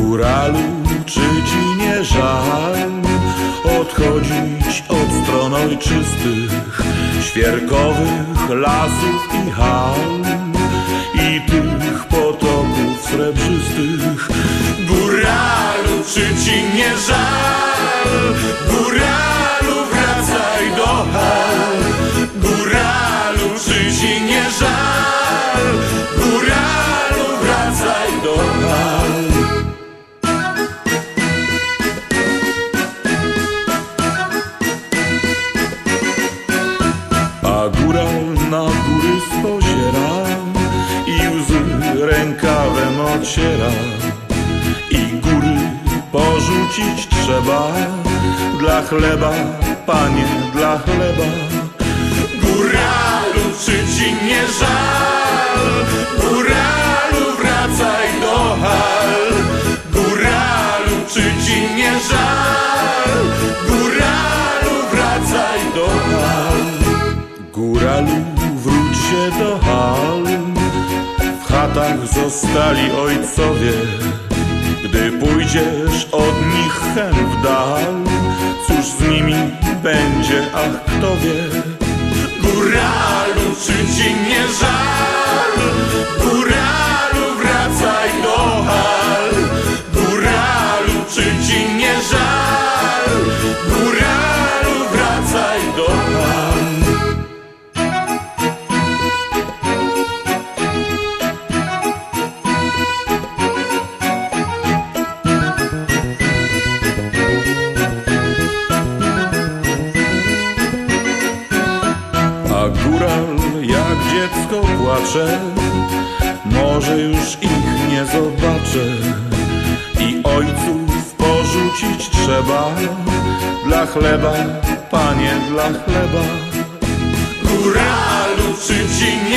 Góralu, czy ci nie żal odchodzić od stron ojczystych, świerkowych lasów i hal i tych potoków srebrzystych? Góralu, czy ci nie żal? Góralu, wracaj do hal. Góralu, czy ci nie żal? Góralu, wracaj do hal. A góral na góry spoziera i łzy rękawem ociera. I góry porzucić trzeba dla chleba, panie, dla chleba. Góralu, czy ci nie żal? Góralu, wracaj do hal. Góralu, czy ci nie żal? Góralu, wracaj do hal. Góralu, wróć się do hal. W chatach zostali ojcowie. Gdy pójdziesz od nich hen w dal, cóż z nimi będzie, ach kto wie? Góralu, czy ci nie żal? Góralu, wracaj do hal. Góralu, czy ci nie żal? Góralu, wracaj do hal. A góral jak dziecko płacze, może już ich nie zobaczę. I ojców porzucić trzeba dla chleba, panie, dla chleba. Góralu, czy ci